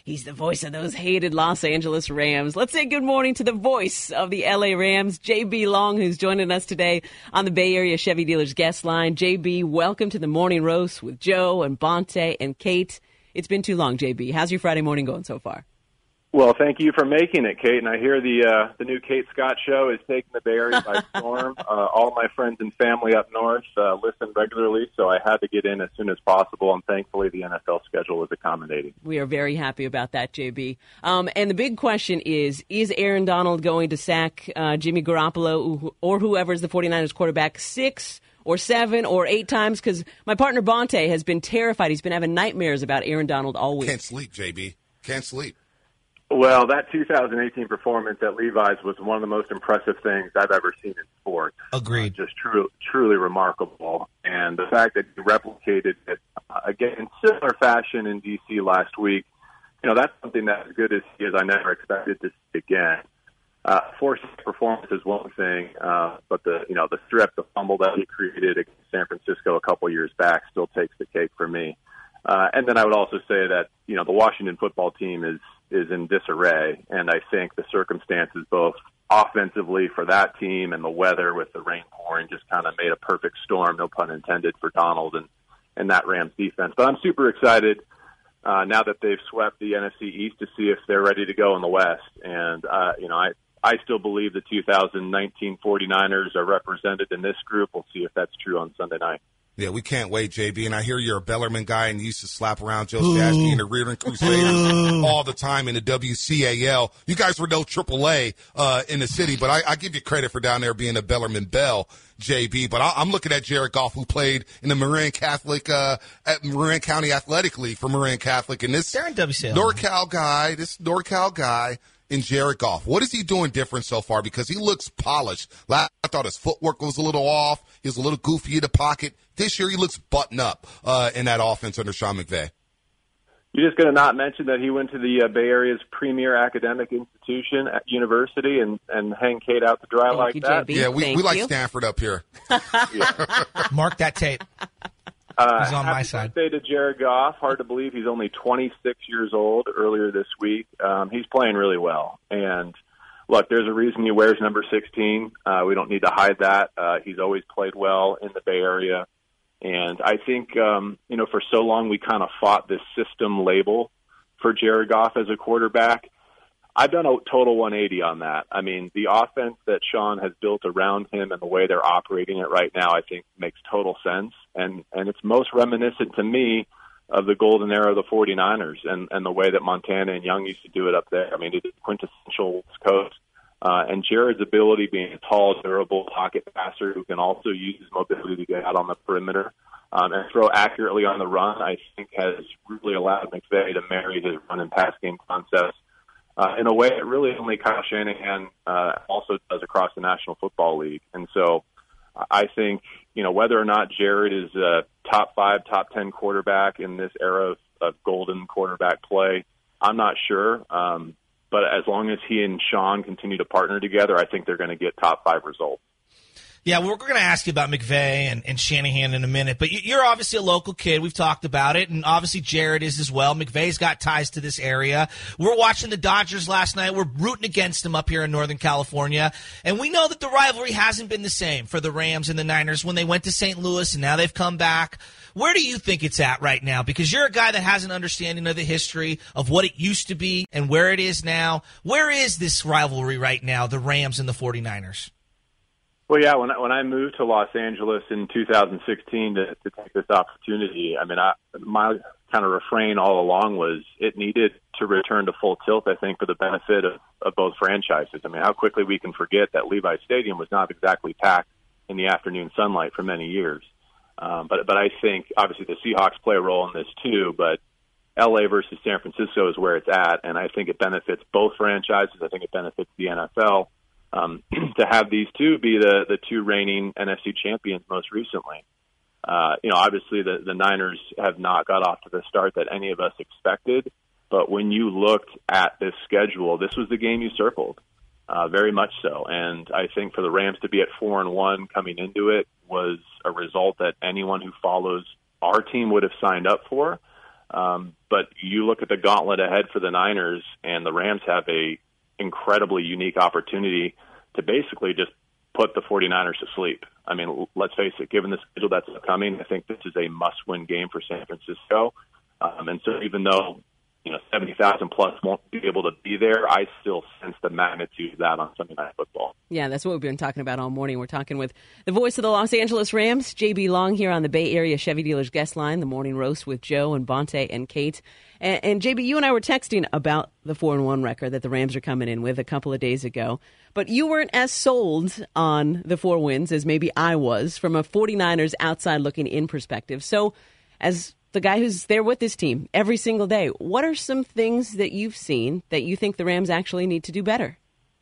He's the voice of those hated Los Angeles Rams. Let's say good morning to the voice of the LA Rams, JB Long, who's joining us today on the Bay Area Chevy Dealers guest line. JB, welcome to the Morning Roast with Joe and Bonte and Kate. It's been too long, JB. How's your Friday morning going so far? Well, thank you for making it, Kate. And I hear the new Kate Scott show is taking the Bay Area by storm. All my friends and family up north listen regularly, so I had to get in as soon as possible, and thankfully the NFL schedule was accommodating. We are very happy about that, JB. And the big question is Aaron Donald going to sack Jimmy Garoppolo or whoever's the 49ers quarterback 6 or 7 or 8 times? Because my partner Bonte has been terrified. He's been having nightmares about Aaron Donald all week. Can't sleep, JB. Can't sleep. Well, that 2018 performance at Levi's was one of the most impressive things I've ever seen in sports. Agreed. Just truly remarkable. And the fact that he replicated it, again, in similar fashion in D.C. last week, that's something that as good as he is, I never expected to see again. Forced performance is one thing, but the strip, the fumble that he created against San Francisco a couple years back still takes the cake for me. And then I would also say that, the Washington football team is in disarray, and I think the circumstances both offensively for that team and the weather with the rain pouring just kind of made a perfect storm, no pun intended, for Donald and that Rams defense. But I'm super excited now that they've swept the NFC East to see if they're ready to go in the West. And, I still believe the 2019 49ers are represented in this group. We'll see if that's true on Sunday night. Yeah, we can't wait, JB. And I hear you're a Bellerman guy and you used to slap around Joe Shasky and the Reardon Crusaders all the time in the WCAL. You guys were no AAA in the city, but I give you credit for down there being a Bellerman Bell, JB. But I'm looking at Jared Goff, who played in the Marin Catholic at Marin County Athletic League for Marin Catholic, and this They're in WCAL. NorCal guy. In Jared Goff, what is he doing different so far? Because he looks polished. I thought his footwork was a little off. He was a little goofy in the pocket. This year he looks buttoned up in that offense under Sean McVay. You're just going to not mention that he went to the Bay Area's premier academic institution at university and hang Kate out to dry like that? JB. Yeah, we like Stanford up here. Mark that tape. He's on my side. Happy birthday to Jared Goff. Hard to believe he's only 26 years old earlier this week. He's playing really well. And, look, there's a reason he wears number 16. We don't need to hide that. He's always played well in the Bay Area. And I think, for so long we kind of fought this system label for Jared Goff as a quarterback. I've done a total 180 on that. I mean, the offense that Sean has built around him and the way they're operating it right now, I think makes total sense. And it's most reminiscent to me of the golden era of the 49ers and the way that Montana and Young used to do it up there. I mean, it's quintessential West Coast. And Jared's ability, being a tall, durable pocket passer who can also use his mobility to get out on the perimeter and throw accurately on the run, I think has really allowed McVay to marry his run and pass game concepts in a way that really only Kyle Shanahan also does across the National Football League. And so I think, whether or not Jared is a top 5, top 10 quarterback in this era of golden quarterback play, I'm not sure. But as long as he and Sean continue to partner together, I think they're going to get top 5 results. Yeah, we're going to ask you about McVay and Shanahan in a minute, but you're obviously a local kid. We've talked about it, and obviously Jared is as well. McVay's got ties to this area. We're watching the Dodgers last night. We're rooting against them up here in Northern California, and we know that the rivalry hasn't been the same for the Rams and the Niners when they went to St. Louis, and now they've come back. Where do you think it's at right now? Because you're a guy that has an understanding of the history of what it used to be and where it is now. Where is this rivalry right now, the Rams and the 49ers? Well, yeah, when I moved to Los Angeles in 2016 to take this opportunity, I mean, my kind of refrain all along was it needed to return to full tilt, I think, for the benefit of both franchises. I mean, how quickly we can forget that Levi's Stadium was not exactly packed in the afternoon sunlight for many years. But I think, obviously, the Seahawks play a role in this too, but L.A. versus San Francisco is where it's at, and I think it benefits both franchises. I think it benefits the NFL. To have these two be the two reigning NFC champions most recently. Obviously the Niners have not got off to the start that any of us expected, but when you looked at this schedule, this was the game you circled, very much so. And I think for the Rams to be at 4-1 coming into it was a result that anyone who follows our team would have signed up for. But you look at the gauntlet ahead for the Niners, and the Rams have a incredibly unique opportunity to basically just put the 49ers to sleep. I mean, let's face it, given the schedule that's coming, I think this is a must-win game for San Francisco. And so even though 70,000 plus won't be able to be there, I still sense the magnitude of that on Sunday Night Football. Yeah, that's what we've been talking about all morning. We're talking with the voice of the Los Angeles Rams, J.B. Long, here on the Bay Area Chevy Dealers Guest Line, the Morning Roast with Joe and Bonte and Kate. And J.B., you and I were texting about the 4-1 record that the Rams are coming in with a couple of days ago. But you weren't as sold on the 4 wins as maybe I was from a 49ers outside looking in perspective. So as the guy who's there with this team every single day, what are some things that you've seen that you think the Rams actually need to do better?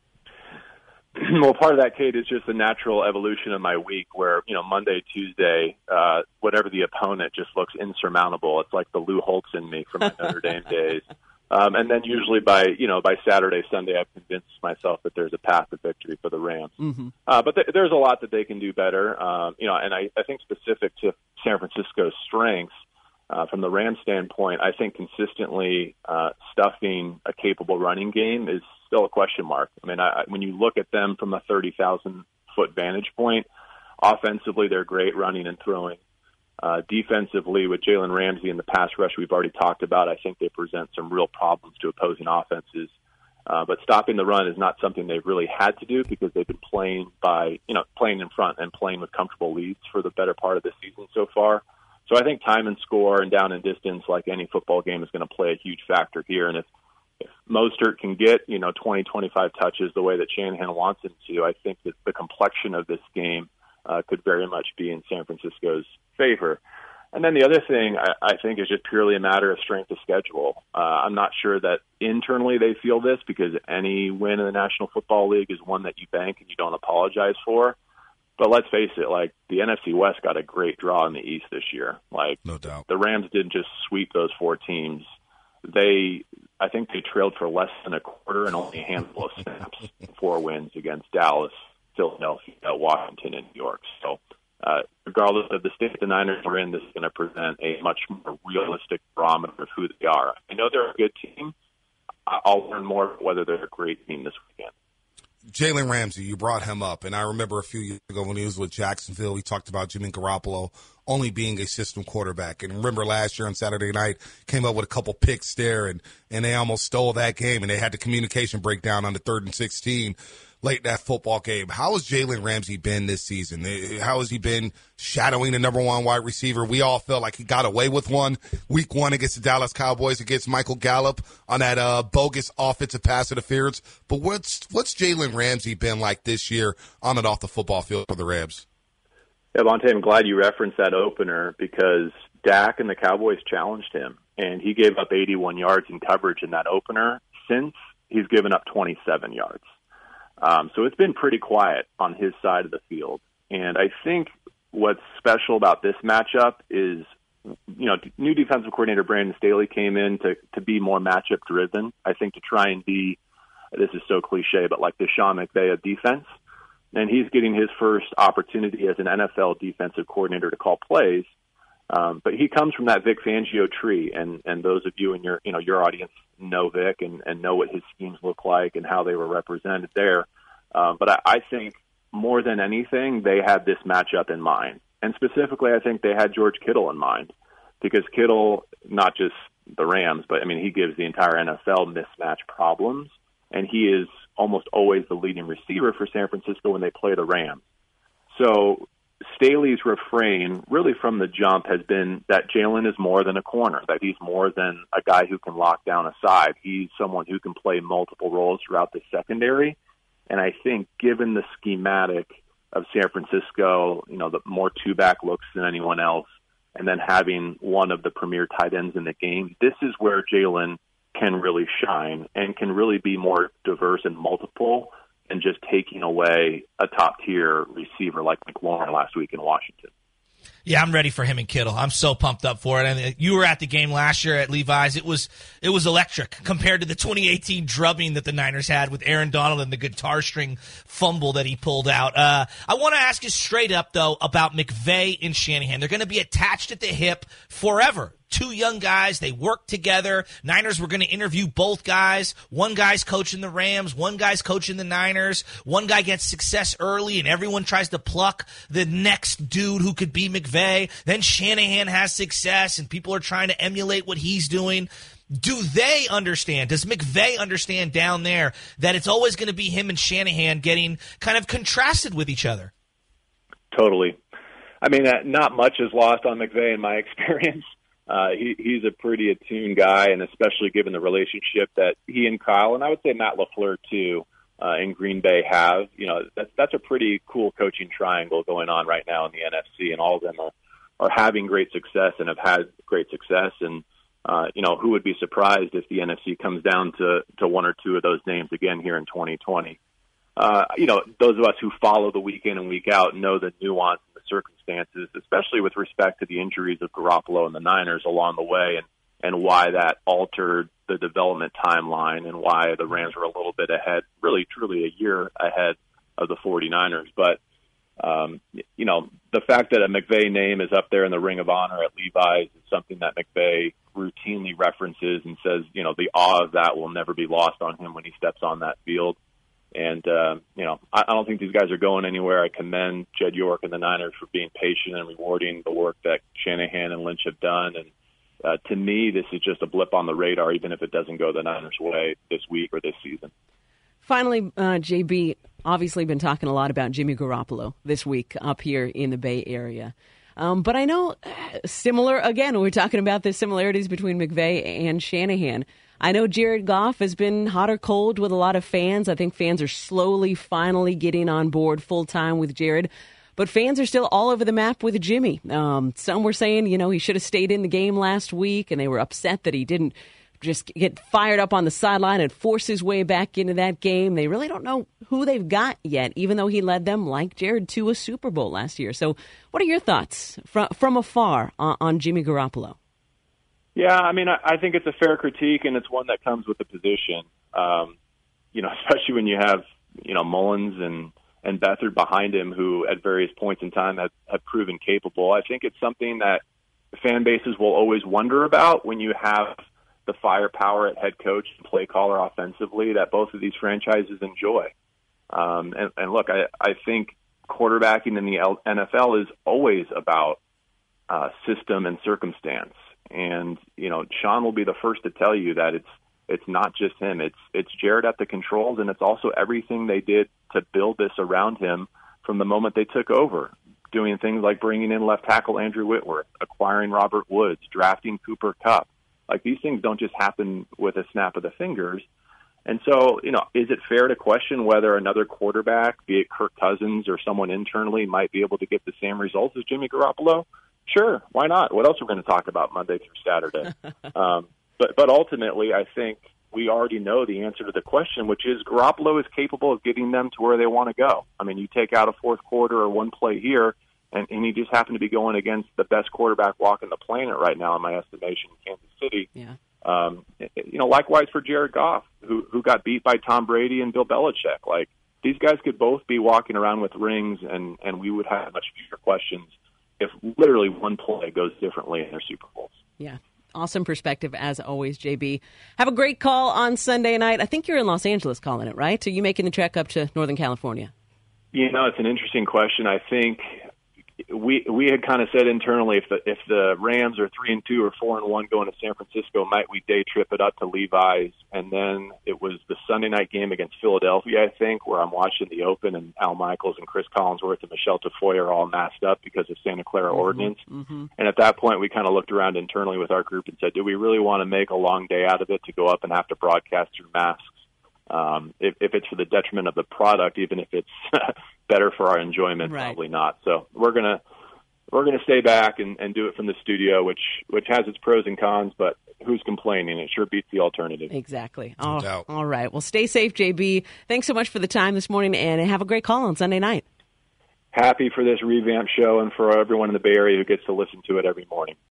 Well, part of that, Kate, is just the natural evolution of my week where, Monday, Tuesday, whatever the opponent just looks insurmountable. It's like the Lou Holtz in me from my Notre Dame days. And then usually by Saturday, Sunday, I've convinced myself that there's a path to victory for the Rams. Mm-hmm. But there's a lot that they can do better. And I think specific to San Francisco's strengths, from the Rams standpoint, I think consistently stuffing a capable running game is still a question mark. I mean, when you look at them from a 30,000-foot vantage point, offensively they're great running and throwing. Defensively, with Jalen Ramsey and the pass rush we've already talked about, I think they present some real problems to opposing offenses. But stopping the run is not something they've really had to do because they've been playing in front and playing with comfortable leads for the better part of the season so far. So I think time and score and down and distance, like any football game, is going to play a huge factor here. And if Mostert can get 20, 25 touches the way that Shanahan wants him to, I think that the complexion of this game could very much be in San Francisco's favor. And then the other thing I think is just purely a matter of strength of schedule. I'm not sure that internally they feel this because any win in the National Football League is one that you bank and you don't apologize for. But let's face it, like the NFC West got a great draw in the East this year. Like, no doubt, the Rams didn't just sweep those 4 teams. I think they trailed for less than a quarter and only a handful of snaps. 4 wins against Dallas, Philadelphia, Washington, and New York. So, regardless of the state the Niners are in, this is going to present a much more realistic barometer of who they are. I know they're a good team. I'll learn more whether they're a great team this weekend. Jalen Ramsey, you brought him up, and I remember a few years ago when he was with Jacksonville, we talked about Jimmy Garoppolo only being a system quarterback. And remember last year on Saturday night, came up with a couple picks there, and they almost stole that game, and they had the communication breakdown on the 3rd and 16 late in that football game. How has Jalen Ramsey been this season? How has he been shadowing the number 1 wide receiver? We all felt like he got away with one week 1 against the Dallas Cowboys against Michael Gallup on that bogus offensive pass interference. But what's Jalen Ramsey been like this year on and off the football field for the Rams? Yeah, Bonte, I'm glad you referenced that opener because Dak and the Cowboys challenged him, and he gave up 81 yards in coverage in that opener. Since, he's given up 27 yards. So it's been pretty quiet on his side of the field. And I think what's special about this matchup is, new defensive coordinator Brandon Staley came in to be more matchup driven. I think to try and be, this is so cliche, but like the Sean McVay of defense. And he's getting his first opportunity as an NFL defensive coordinator to call plays. But he comes from that Vic Fangio tree, and those of you in your audience know Vic and know what his schemes look like and how they were represented there. But I think more than anything, they had this matchup in mind. And specifically, I think they had George Kittle in mind because Kittle, not just the Rams, but, he gives the entire NFL mismatch problems. And he is almost always the leading receiver for San Francisco when they play the Rams. So Staley's refrain really from the jump has been that Jalen is more than a corner, that he's more than a guy who can lock down a side. He's someone who can play multiple roles throughout the secondary. And I think given the schematic of San Francisco, the more 2-back looks than anyone else, and then having one of the premier tight ends in the game, this is where Jalen can really shine and can really be more diverse and multiple than just taking away a top-tier receiver like McLaurin last week in Washington. Yeah, I'm ready for him and Kittle. I'm so pumped up for it. And you were at the game last year at Levi's. It was electric compared to the 2018 drubbing that the Niners had with Aaron Donald and the guitar string fumble that he pulled out. I want to ask you straight up, though, about McVay and Shanahan. They're going to be attached at the hip forever. two young guys. They work together. Niners were going to interview both guys. One guy's coaching the Rams. One guy's coaching the Niners. One guy gets success early, and everyone tries to pluck the next dude who could be McVay. Then Shanahan has success, and people are trying to emulate what he's doing. Do they understand? Does McVay understand down there that it's always going to be him and Shanahan getting kind of contrasted with each other? Totally. I mean, not much is lost on McVay in my experience. He's a pretty attuned guy, and especially given the relationship that he and Kyle, and I would say Matt LaFleur too, in Green Bay have. That's a pretty cool coaching triangle going on right now in the NFC, and all of them are having great success and have had great success. And who would be surprised if the NFC comes down to one or two of those names again here in 2020? Those of us who follow the week in and week out know the nuance and the circumstances, especially with respect to the injuries of Garoppolo and the Niners along the way, and why that altered the development timeline and why the Rams were a little bit ahead, really truly a year ahead of the 49ers. But, the fact that a McVay name is up there in the Ring of Honor at Levi's is something that McVay routinely references and says, the awe of that will never be lost on him when he steps on that field. And, I don't think these guys are going anywhere. I commend Jed York and the Niners for being patient and rewarding the work that Shanahan and Lynch have done. And to me, this is just a blip on the radar, even if it doesn't go the Niners' way this week or this season. Finally, JB, obviously been talking a lot about Jimmy Garoppolo this week up here in the Bay Area. But I know similar, again, we're talking about the similarities between McVay and Shanahan. I know Jared Goff has been hot or cold with a lot of fans. I think fans are slowly, finally getting on board full-time with Jared. But fans are still all over the map with Jimmy. Some were saying, he should have stayed in the game last week, and they were upset that he didn't just get fired up on the sideline and force his way back into that game. They really don't know who they've got yet, even though he led them, like Jared, to a Super Bowl last year. So what are your thoughts from afar on Jimmy Garoppolo? Yeah, I mean, I think it's a fair critique, and it's one that comes with the position. Especially when you have, Mullins and Beathard behind him, who at various points in time have proven capable. I think it's something that fan bases will always wonder about when you have the firepower at head coach and play caller offensively that both of these franchises enjoy. And look, I think quarterbacking in the NFL is always about system and circumstance. And, Sean will be the first to tell you that it's not just him. It's Jared at the controls, and it's also everything they did to build this around him from the moment they took over, doing things like bringing in left tackle Andrew Whitworth, acquiring Robert Woods, drafting Cooper Kupp. Like, these things don't just happen with a snap of the fingers. And so, is it fair to question whether another quarterback, be it Kirk Cousins or someone internally, might be able to get the same results as Jimmy Garoppolo? Sure, why not? What else are we going to talk about Monday through Saturday? But ultimately, I think we already know the answer to the question, which is Garoppolo is capable of getting them to where they want to go. I mean, you take out a fourth quarter or one play here, and he just happened to be going against the best quarterback walking the planet right now, in my estimation, in Kansas City. Yeah. Likewise for Jared Goff, who got beat by Tom Brady and Bill Belichick. Like, these guys could both be walking around with rings, and we would have much fewer questions if literally one play goes differently in their Super Bowls. Yeah. Awesome perspective, as always, JB. Have a great call on Sunday night. I think you're in Los Angeles calling it, right? Are you making the trek up to Northern California? It's an interesting question. I think we had kind of said internally, if the Rams are 3-2 or 4-1 going to San Francisco, might we day trip it up to Levi's? And then it was the Sunday night game against Philadelphia, I think, where I'm watching the Open, and Al Michaels and Chris Collinsworth and Michelle Tafoya are all masked up because of Santa Clara ordinance. Mm-hmm. And at that point, we kind of looked around internally with our group and said, do we really want to make a long day out of it to go up and have to broadcast through masks? If it's for the detriment of the product, even if it's better for our enjoyment, right. Probably not. So we're gonna stay back and do it from the studio, which has its pros and cons, but who's complaining? It sure beats the alternative. Exactly. All right. Well, stay safe, JB. Thanks so much for the time this morning, and have a great call on Sunday night. Happy for this revamped show and for everyone in the Bay Area who gets to listen to it every morning.